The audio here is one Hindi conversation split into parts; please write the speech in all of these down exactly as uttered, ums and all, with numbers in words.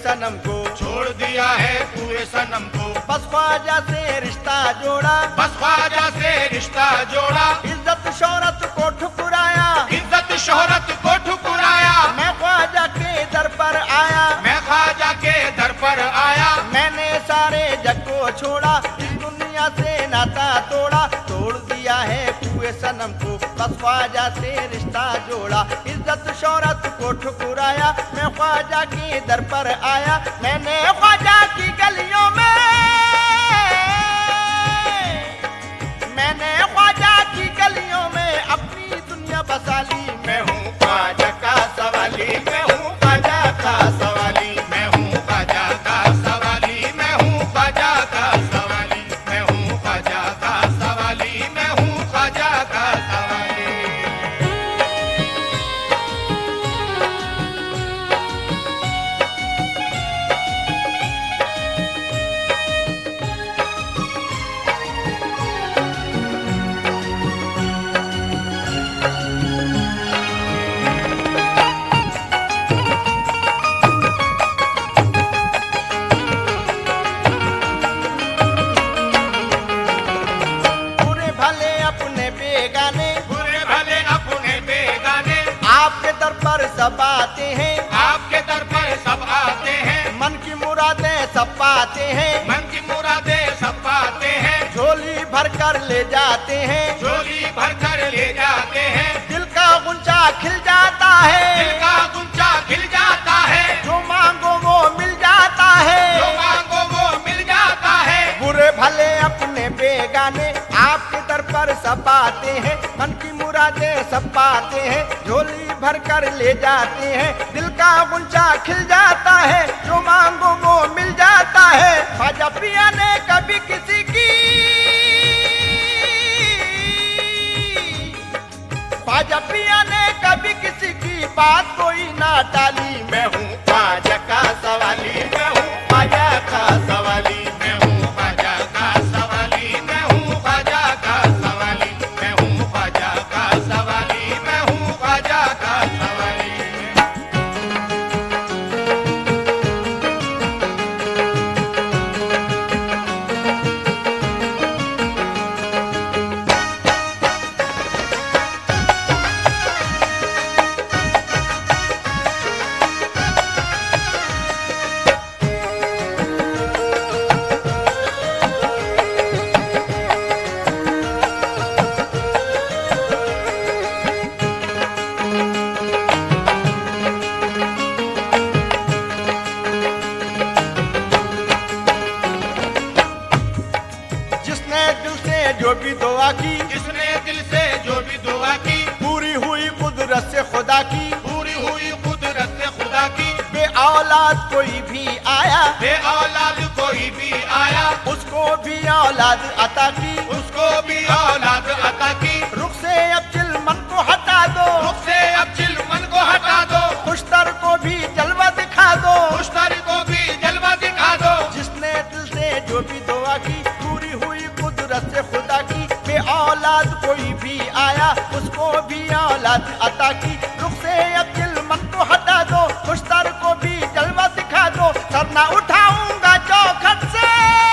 सनम को, छोड़ दिया है पूरे सनम को। बस ख्वाजा से रिश्ता जोड़ा, बस ख्वाजा से रिश्ता जोड़ा। इज्जत शोहरत को ठुकराया, इज्जत शोहरत को ठुकराया। मैं ख्वाजा के दर पर आया, मैं ख्वाजा के दर पर आया। मैंने सारे जग को छोड़ा, इस दुनिया से नाता तोड़ा। तोड़ दिया है पूरे सनम को, बस ख्वाजा से रिश्ता जोड़ा। इज्जत शोहरत को ठुकराया, मैं ख्वाजा के दर पर आया। मैंने ख्वाजा की गलियों में, मैंने ख्वाजा की गलियों में अपनी दुनिया बसा ली। मैं हूँ ख्वाजा का सवाली, मैं हूँ ख्वाजा का सवाली, मैं हूँ ख्वाजा का सवाली, मैं हूँ ख्वाजा का सवाली, मैं हूँ ख्वाजा का सवाली, मैं हूँ ख्वाजा का सवाली। बुरे भले अपने बेगाने, बुरे भले अपने बेगाने, आपके दर पर सब आते हैं। आपके दर पर सब आते हैं। मन की मुरादें सब पाते हैं, मन की मुरादें सब पाते हैं। झोली भर कर ले जाते हैं। झोली भर कर ले जाते हैं। दिल का गुंजा खिल जाता है, दिल का गुंजा खिल जाता है। जो मांगो वो मिल जाता है। जो मांगो वो मिल जाता है। बुरे भले अपने बेगाने, आपके दर पर सब आते हैं। मन की मुरादें सब पाते हैं, झोली भर कर ले जाते हैं। दिल का गुंजा खिल जाता है, जो मांगो वो मिल जाता है। ख्वाजा पिया ने कभी किसी की, ख्वाजा पिया ने कभी किसी की बात कोई ना टाली। मैं हूँ ख्वाजा का सवाली, मैं हूँ ख्वाजा का सवाली, मैं हूँ ख्वाजा का सवाली, मैं हूँ ख्वाजा का सवाली, मैं हूँ ख्वाजा का सवाली, मैं हूँ ख्वाजा का सवाली। जिसने दिल से जो भी दुआ की, जिसने दिल से जो भी दुआ की, पूरी हुई कुदरत से खुदा की। पूरी हुई कुदरत से खुदा की। बे औलाद कोई भी आया, बे औलाद कोई भी आया, उसको भी औलाद अता की। उसको भी औलाद अता की। रुख से अब चिल मन को हटा दो, रुख से अब चिल मन को हटा दो। खुशतर को भी जलवा दिखा दो। मुश्तरी को भी जलवा दिखा दो। जिसने दिल से जो भी दुआ की, पूरी हुई कुदरत से खुदा की। बे औलाद कोई भी आया, उसको भी औलाद अता की। रुख से अब चिल मन को हटा दो, खुशतर को भी जलवा दिखा दो। सर ना उठाऊंगा चौखट से,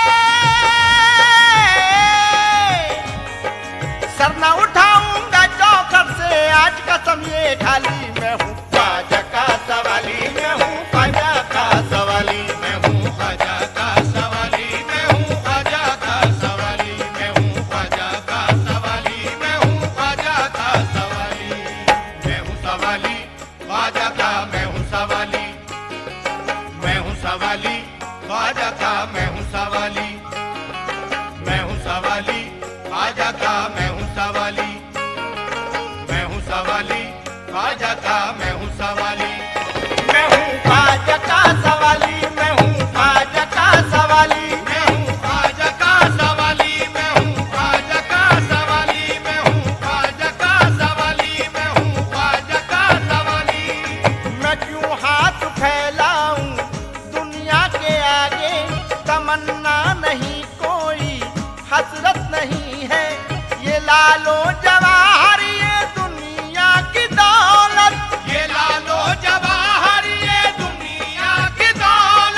सर ना उठाऊंगा चौखट से, आज कसम ये खाली। मैं हूँ ख्वाजा का सवाली, मैं हूँ ख्वाजा का सवाली, मैं हूँ ख्वाजा का सवाली, मैं हूँ ख्वाजा का सवाली, मैं हूँ ख्वाजा का सवाली, मैं हूँ ख्वाजा का सवाली। मैं हूँ सवाली ख्वाजा का, मैं हूँ सवाली, मैं हूँ सवाली ख्वाजा का, मैं हूँ सवाली, मैं हूँ सवाली ख्वाजा का, मैं हूँ सवाली, मैं हूँ सवाली ख्वाजा का, मैं हूँ सवाली। मैं हूँ ख्वाजा का सवाली, मैं हूँ ख्वाजा का सवाली, मैं हूँ ख्वाजा का सवाली, मैं हूँ ख्वाजा का सवाली, मैं हूँ ख्वाजा का सवाली, मैं हूँ ख्वाजा का सवाली। मैं क्यों हाथ फैलाऊं दुनिया के आगे, तमन्ना नहीं कोई हसरत नहीं है। ये लालो जवाहर ये दुनिया की दौलत, ये लालो जवाहर ये दुनिया की दौलत,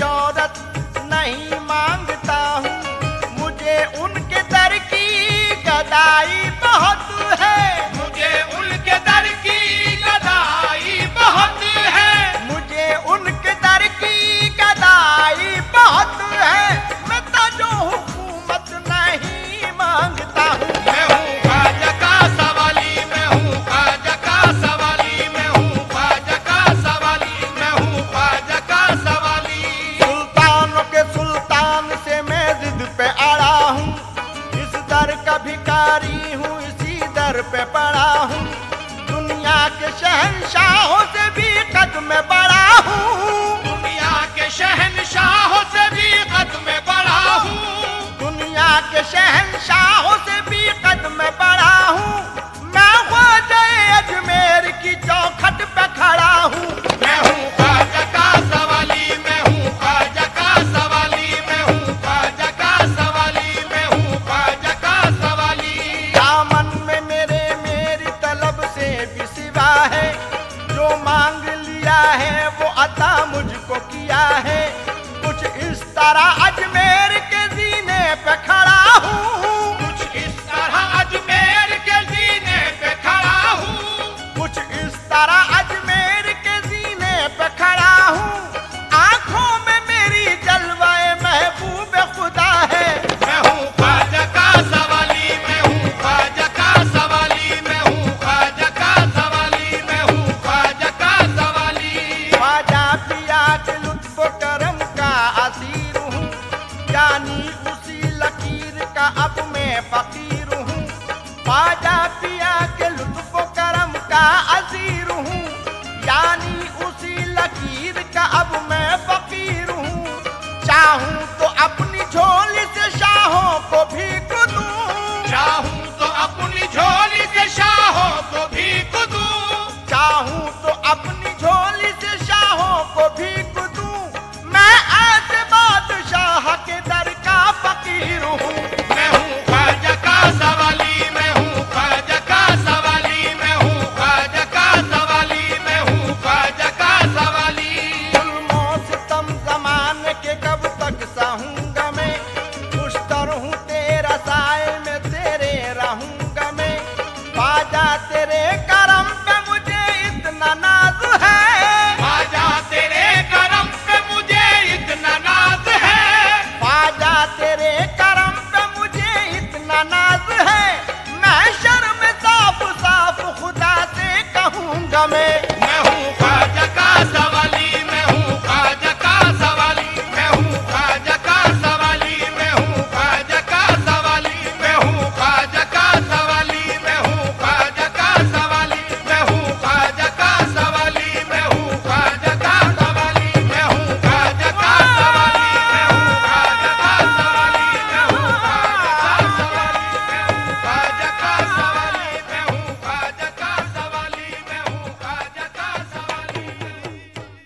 शोहरत नहीं मांगता हूँ, मुझे उनके दर की गदाई बहुत है। मुझे उनके दर की गदाई बहुत है। मुझे उनके दर की गदाई बहुत है। मैं ताजो हुकूमत नहीं मांगता हूँ। मैं हूँ ख्वाजा का सवाली, मैं हूँ ख्वाजा का सवाली, मैं हूँ ख्वाजा का सवाली, मैं हूँ ख्वाजा का सवाली। सुल्तानों के सुल्तान से मैं जिद पे अड़ा हूँ, इस दर का भिखारी हूँ, इसी दर पे पड़ा हूँ। दुनिया के शहंशाहों से भी कद में बड़ा हूँ। दुनिया के शहंशाहों से भी कद में बड़ा हूँ। दुनिया के शहंशाहों से भी कद में बड़ा हूँ। मैं ख्वाजा अजमेर की चौखट पे खड़ा हूँ। मैं हूँ ख्वाजा का सवाली, मैं हूँ ख्वाजा का सवाली, मैं हूँ ख्वाजा का सवाली, मैं हूँ ख्वाजा का सवाली। दामन में मेरे मेरी तलब से भी सिवा है, जो मांग लिया है वो अता मुझको किया है। कुछ इस तरह अजमेर के जीने पे खड़ा हूँ। कुछ इस तरह अजमेर के जीने पे खड़ा हूँ। कुछ इस तरह अजमेर के जीने पे खड़ा हूँ। आंखों में मेरी जलवाए महबूब खुदा है। मैं हूँ ख्वाजा का सवाली, मैं हूँ ख्वाजा का सवाली, मैं हूँ ख्वाजा का सवाली, मैं हूँ ख्वाजा का सवाली। ख्वाजा पिया के लुत्फ करम का असीर हूँ, जानी उसी लकीर का अब मैं फकीर